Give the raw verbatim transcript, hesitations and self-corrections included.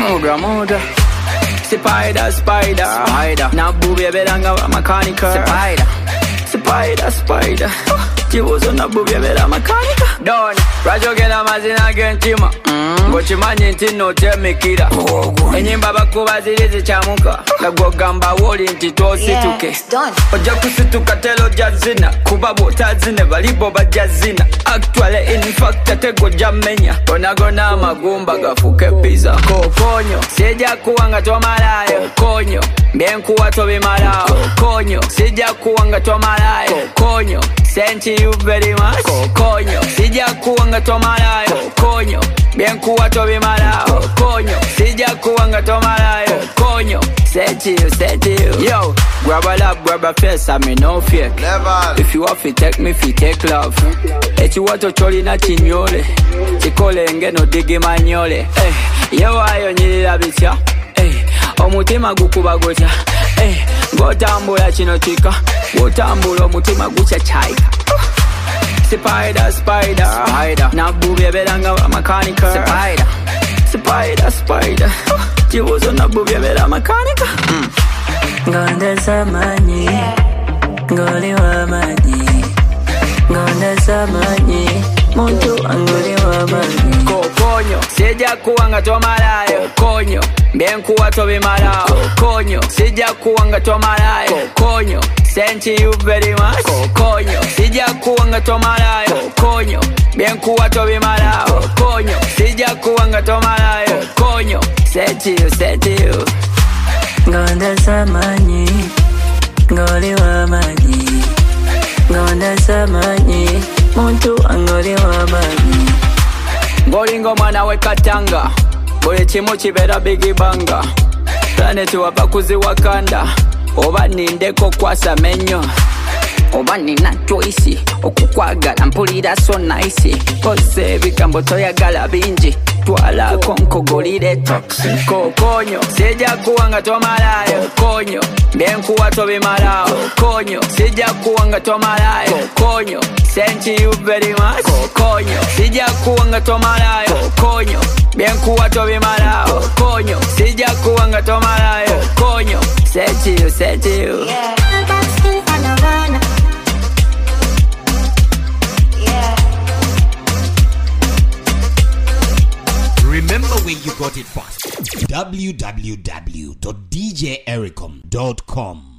Moga moga. Spider, spider, spider. Na bubia belanga makanika. Spider, spider, spider. Chibuzo na bubia bela makanika. Don, rajo gena mazina gentima. Ngochimanyi ntino temekira. Enyimba bakuba zilizi chamuka. Lagwo gamba woli ntitosi tuke. Oja kusituka telo jazina. Kubabu tazine balibo bajazina. Actually in fact tego jamenya. Onagona magumba gafuke pizza. Kokonyo, seja kuwanga twa malayo. Konyo, benkuwa tobi malao. Konyo, seja kuwanga twa malayo. Konyo, thank you very much. Konyo, seja kuwanga twa malayo. Konyo, benkuwa tobi malao. Konyo, seja kuwanga twa malayo. Konyo, thank you, thank you. Yo, grab a lap, grab a face, I mean no fake. Never. If you want to take me, if you take love. If you want to choli na chinyole. Chikole ngeno digi manyole. Eh, yo ayo nyilila bitya. Eh, omutima gukuba gotya. Eh, ngotambula chino chika. Ngotambula omutima gucha chaika. Spider, spider, spider. Na bubia belanga makanika. Spider, spider, spider. Chibuzo na bubia bela makanika. Mm. Ngonde samanyi, ngoli wa manyi. Ngonde samanyi, muntu angoli wa manyi. Kokonyo, seja kuwanga twa malayo. Konyo, benkuwa tobi malao. Konyo, seja kuwanga twa malayo. Konyo, thank you very much. Konyo, seja kuwanga twa malayo. Konyo, benkuwa tobi malao. Konyo, seja kuwanga twa malayo. Konyo, thank you, thank you. Ngonde samanyi, ngoli wa manyi. Ngonde samanyi, muntu angoli wa manyi. Ngolingo mwana we katanga. Bole chimu chibera bigi banga. Planet wabakuzi wakanda. Oba nindeko kwasa menyo. Oba nina choice. Okukwagala mpulira so nice. Kose bigambo toyagala bingi. Twala konko golire toxic. Kokonyo, seja kuwanga twa malayo. Konyo, benkuwa tobi malao. Konyo, seja kuwanga twa malayo. Konyo, thank you very much. Konyo, seja kuwanga twa malayo. Konyo, benkuwa tobi malao. Konyo, seja kuwanga twa malayo. Konyo, thank you, thank you. Yeah. Remember where you got it first. w w w dot d j ericom dot com